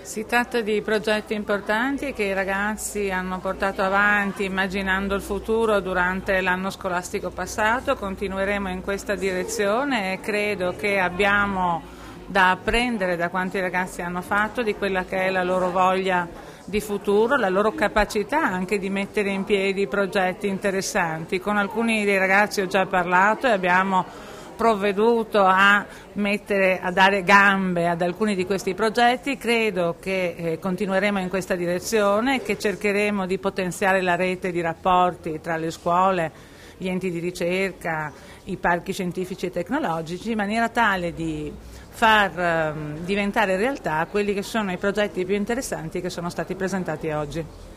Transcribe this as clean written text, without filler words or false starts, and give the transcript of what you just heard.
Si tratta di progetti importanti che i ragazzi hanno portato avanti immaginando il futuro durante l'anno scolastico passato. Continueremo in questa direzione e credo che abbiamo da apprendere da quanti ragazzi hanno fatto, di quella che è la loro voglia di futuro, la loro capacità anche di mettere in piedi progetti interessanti. Con alcuni dei ragazzi ho già parlato e abbiamo provveduto a dare gambe ad alcuni di questi progetti. Credo che continueremo in questa direzione, che cercheremo di potenziare la rete di rapporti tra le scuole, gli enti di ricerca, i parchi scientifici e tecnologici, in maniera tale di far diventare realtà quelli che sono i progetti più interessanti che sono stati presentati oggi.